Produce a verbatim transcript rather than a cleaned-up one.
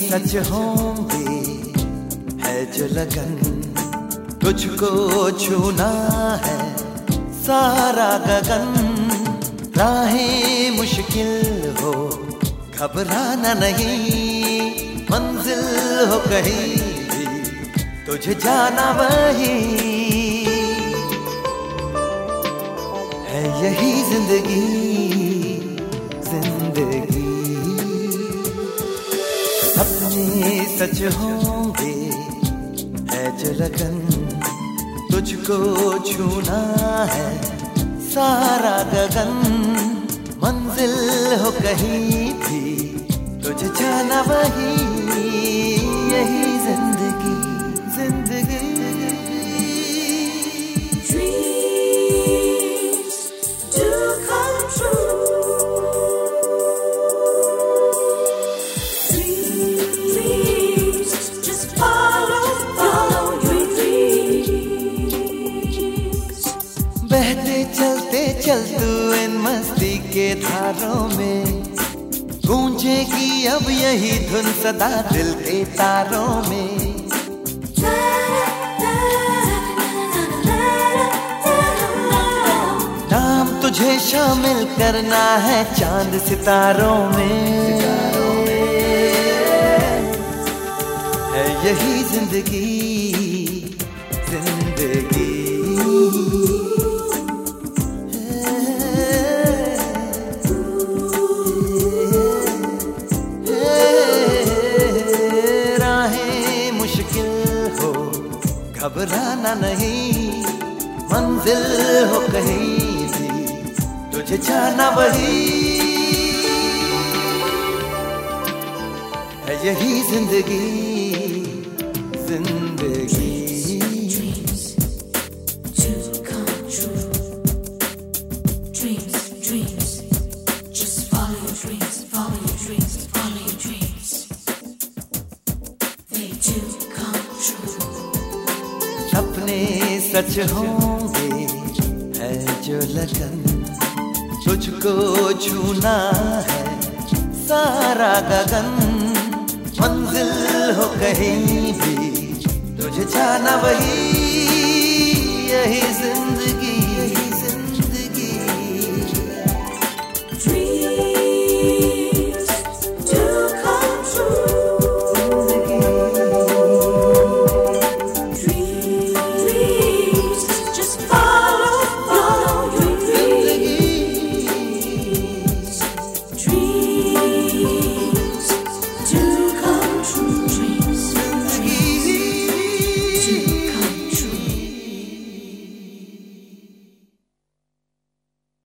सच होंगे है जो लगन, तुझको छूना है सारा गगन। राहें मुश्किल हो घबराना नहीं, मंजिल हो कहीं भी तुझे जाना वही है। यही जिंदगी जिंदगी सपने सच होंगे है जो लगन, तुझको छूना है सारा गगन। मंजिल हो कहीं भी तुझे जाना वही, यही जिंदगी जिंदगी। बहते चलते चल तू इन मस्ती के धारों में, गूंजेगी अब यही धुन सदा दिल के तारों में। नाम तुझे शामिल करना है चांद सितारों में, है यही जिंदगी जिंदगी। घबराना नहीं, मंजिल हो कहीं भी तुझे जाना वही है, यही जिंदगी जिंदगी। सपने सच होंगे है जो लगन, तुझको छूना है सारा गगन। मंजिल हो कहीं भी तुझे जाना वही, यही जिंदगी